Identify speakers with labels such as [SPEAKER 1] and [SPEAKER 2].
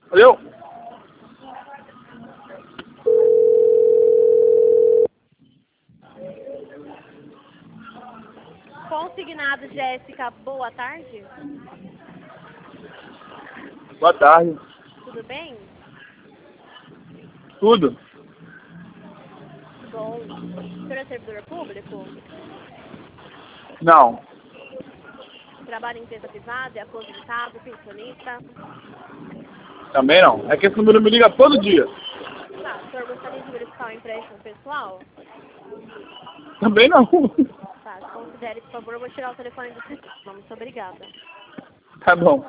[SPEAKER 1] Valeu!
[SPEAKER 2] Consignado Jéssica, boa tarde.
[SPEAKER 1] Boa tarde.
[SPEAKER 2] Tudo bem?
[SPEAKER 1] Tudo?
[SPEAKER 2] Bom. O senhor é servidor público?
[SPEAKER 1] Não.
[SPEAKER 2] Trabalha em empresa privada, é aposentado, pensionista?
[SPEAKER 1] Também não. É que esse número me liga todo dia.
[SPEAKER 2] Tá, o senhor gostaria de verificar o empréstimo pessoal?
[SPEAKER 1] Também não.
[SPEAKER 2] Tá, considere, por favor, eu vou tirar o telefone do sistema. Muito obrigada.
[SPEAKER 1] Tá bom.